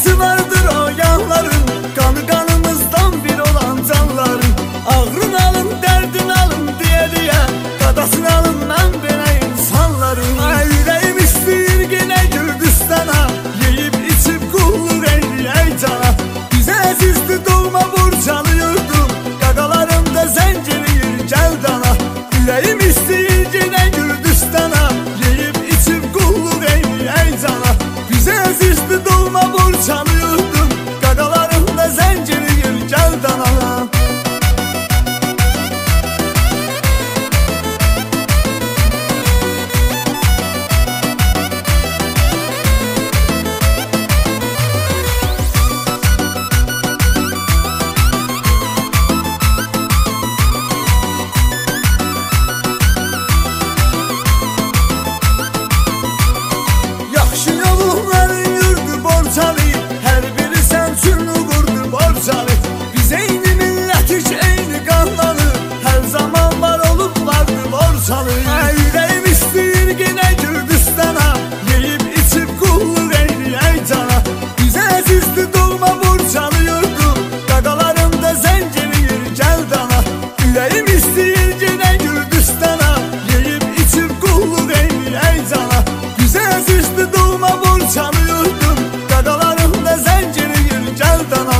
Acısı vardır o yanların, kanı kanımızdan bir olan canların. Ağrın alın, derdin alın diye diye kadasını alın ben böyle insanların. Yüreğim isteyir yine Gürcistan'a, yiyip içip kulluk eyleyey cana. Bize əzizdi doğma Burçalı yurdum, qaqalarımda zənciriyir gel dana. Yüreğim isteyir yine Gürcistan'a, yiyip içip kulluk eyleyey cana. Bize əzizdi doğma Burçalı yurdum, qaqalarımda zənciriyir gel dana. Yaxşı yolların yurdu Borçalı, hər biri sən üçün uğurdu Borçalı. Biz eyni millətik, eyni qanları, hər zaman var olub vardı Borçalı. Yüreğim istəyir yine Gürcistan'a, yeyip içip kulluk eyleyey cana. Bizə əzizdi doğma Burçalı yurdum, qaqalarımda zənciriyir gel dana. Yüreğim istəyir yine Gürcistan'a, yeyip içip kulluk eyleyey cana. Bizə əzizdi doğma Burçalı yurdum, qaqalarımda zənciriyir gel dana.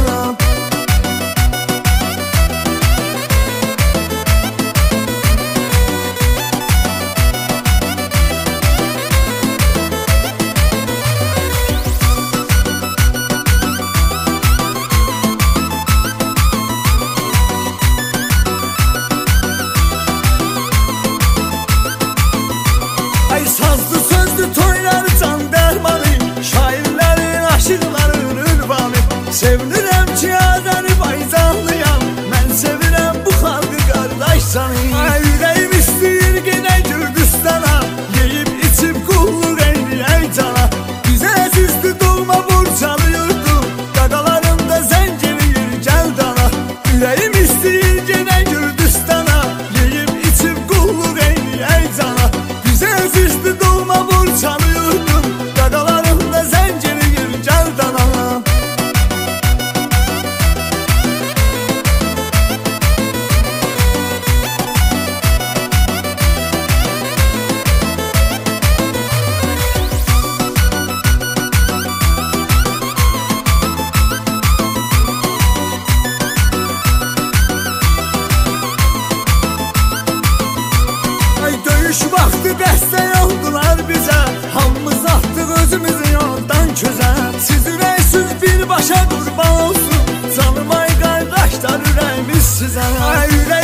Ay sazlı sözlü toylar can dermanı, şairlerin aşıkların ürvanı. Sevinirəm ki Azərbaycanlıyam, mən sevirəm bu xalqı qardaş sanı. Yüreğim istəyir yine Gürcistan'a, yeyip içip kulluk eyleyey cana. Bizə əzizdi doğma Burçalı yurdum, qaqalarımda zənciriyir gel dana. Yüreğim istəyir yine Gürcistan'a, yeyip içip kulluk eyleyey cana. Bizə əzizdi doğma Burçalı yurdum, qaqalarımda zənciriyir gel dana. Ay döyüş vaxtı dəstək oldular bizə, hamımız atdıq özümüzü yoldan közə. Siz ürəksiz birbaşa qurban olsun, canım ay qardaşlar ürəyimiz sizə.